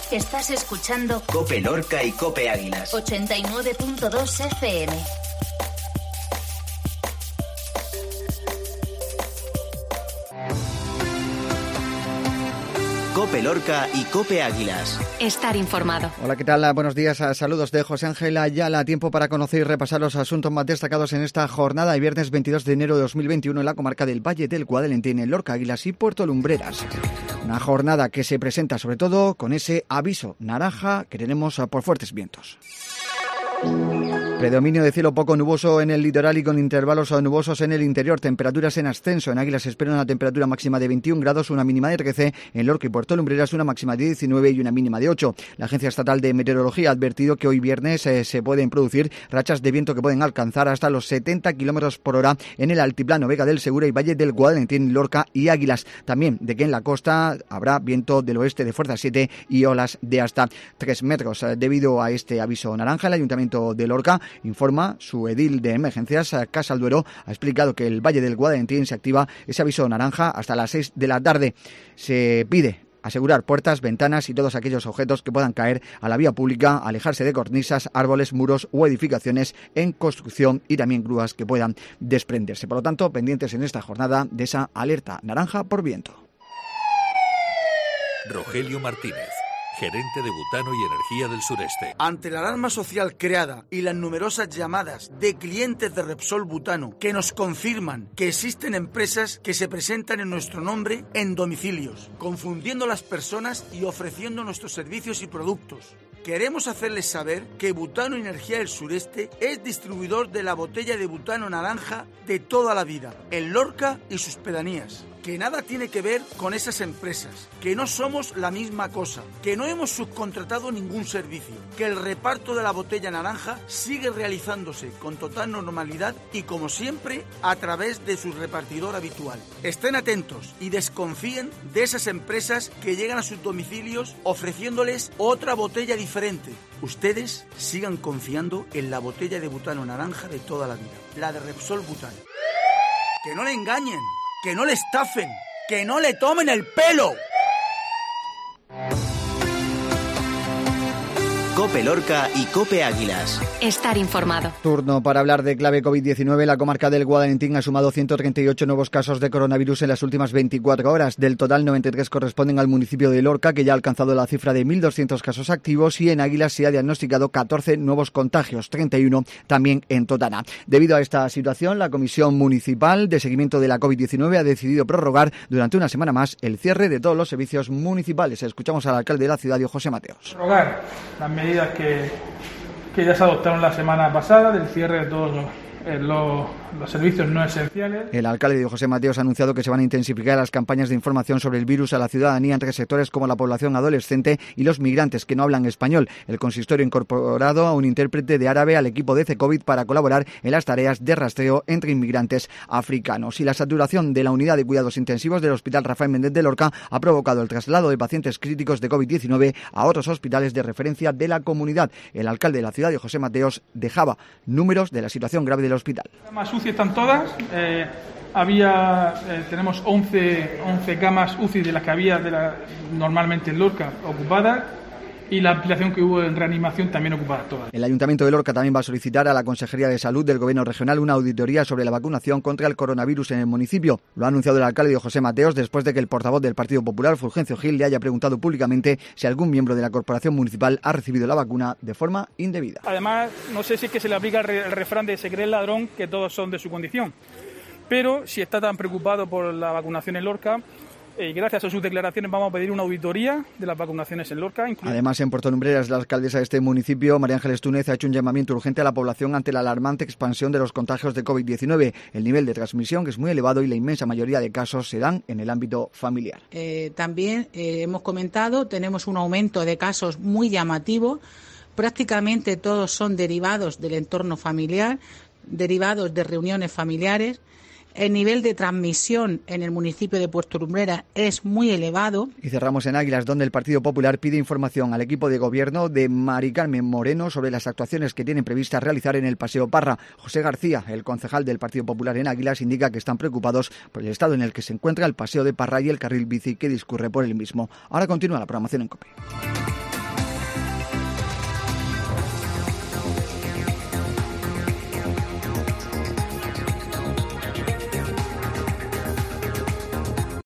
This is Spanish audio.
Estás escuchando COPE Lorca y COPE Águilas. 89.2 FM. COPE Lorca y COPE Águilas. Estar informado. Hola, ¿qué tal? Buenos días. Saludos de José Ángel Ayala. Tiempo para conocer y repasar los asuntos más destacados en esta jornada de viernes 22 de enero de 2021 en la comarca del Valle del Guadalentín, en Lorca, Águilas y Puerto Lumbreras. Una jornada que se presenta sobre todo con ese aviso naranja que tenemos por fuertes vientos. Predominio de cielo poco nuboso en el litoral y con intervalos nubosos en el interior. Temperaturas en ascenso. En Águilas se espera una temperatura máxima de 21 grados, una mínima de 13. En Lorca y Puerto Lumbreras una máxima de 19 y una mínima de 8. La Agencia Estatal de Meteorología ha advertido que hoy viernes se pueden producir rachas de viento que pueden alcanzar hasta los 70 kilómetros por hora en el altiplano Vega del Segura y Valle del Guadalentín, Lorca y Águilas. También de que en la costa habrá viento del oeste de fuerza 7 y olas de hasta 3 metros. Debido a este aviso naranja, el Ayuntamiento de Lorca informa su edil de emergencias, Casal Duero, ha explicado que el Valle del Guadalentín se activa ese aviso naranja hasta las 6 de la tarde. Se pide asegurar puertas, ventanas y todos aquellos objetos que puedan caer a la vía pública, alejarse de cornisas, árboles, muros o edificaciones en construcción y también grúas que puedan desprenderse. Por lo tanto, pendientes en esta jornada de esa alerta naranja por viento. Rogelio Martínez, gerente de Butano y Energía del Sureste. Ante la alarma social creada y las numerosas llamadas de clientes de Repsol Butano que nos confirman que existen empresas que se presentan en nuestro nombre en domicilios, confundiendo a las personas y ofreciendo nuestros servicios y productos, queremos hacerles saber que Butano y Energía del Sureste es distribuidor de la botella de butano naranja de toda la vida, en Lorca y sus pedanías. Que nada tiene que ver con esas empresas, que no somos la misma cosa, que no hemos subcontratado ningún servicio, que el reparto de la botella naranja sigue realizándose con total normalidad y como siempre a través de su repartidor habitual. Estén atentos y desconfíen de esas empresas que llegan a sus domicilios ofreciéndoles otra botella diferente. Ustedes sigan confiando en la botella de butano naranja de toda la vida, la de Repsol Butano. ¡Que no le engañen! ¡Que no le estafen! ¡Que no le tomen el pelo! COPE Lorca y COPE Águilas. Estar informado. Turno para hablar de clave COVID-19. La comarca del Guadalentín ha sumado 138 nuevos casos de coronavirus en las últimas 24 horas. Del total, 93 corresponden al municipio de Lorca, que ya ha alcanzado la cifra de 1.200 casos activos, y en Águilas se ha diagnosticado 14 nuevos contagios, 31 también en Totana. Debido a esta situación, la Comisión Municipal de Seguimiento de la COVID-19 ha decidido prorrogar durante una semana más el cierre de todos los servicios municipales. Escuchamos al alcalde de la ciudad, José Mateos. Prorrogar las medidas que ya se adoptaron la semana pasada del cierre de todos los servicios no esenciales. El alcalde José Mateos ha anunciado que se van a intensificar las campañas de información sobre el virus a la ciudadanía entre sectores como la población adolescente y los migrantes que no hablan español. El consistorio ha incorporado a un intérprete de árabe al equipo de C-COVID para colaborar en las tareas de rastreo entre inmigrantes africanos. Y la saturación de la unidad de cuidados intensivos del Hospital Rafael Méndez de Lorca ha provocado el traslado de pacientes críticos de COVID-19 a otros hospitales de referencia de la comunidad. El alcalde de la ciudad, José Mateos, dejaba números de la situación grave del hospital. Las camas UCI están todas. Tenemos 11 camas UCI de las que había normalmente en Lorca ocupadas, y la ampliación que hubo en reanimación también ocupada todas. El Ayuntamiento de Lorca también va a solicitar a la Consejería de Salud del Gobierno Regional una auditoría sobre la vacunación contra el coronavirus en el municipio. Lo ha anunciado el alcalde José Mateos después de que el portavoz del Partido Popular, Fulgencio Gil, le haya preguntado públicamente si algún miembro de la corporación municipal ha recibido la vacuna de forma indebida. Además, no sé si es que se le aplica el refrán de se cree el ladrón que todos son de su condición, pero si está tan preocupado por la vacunación en Lorca, gracias a sus declaraciones vamos a pedir una auditoría de las vacunaciones en Lorca. Además, en Puerto Lumbreras, la alcaldesa de este municipio, María Ángeles Túnez, ha hecho un llamamiento urgente a la población ante la alarmante expansión de los contagios de COVID-19. El nivel de transmisión que es muy elevado y la inmensa mayoría de casos se dan en el ámbito familiar. También hemos comentado, tenemos un aumento de casos muy llamativo. Prácticamente todos son derivados del entorno familiar, derivados de reuniones familiares. El nivel de transmisión en el municipio de Puerto Lumbreras es muy elevado. Y cerramos en Águilas, donde el Partido Popular pide información al equipo de gobierno de Mari Carmen Moreno sobre las actuaciones que tienen previstas realizar en el Paseo Parra. José García, el concejal del Partido Popular en Águilas, indica que están preocupados por el estado en el que se encuentra el Paseo de Parra y el carril bici que discurre por el mismo. Ahora continúa la programación en COPE.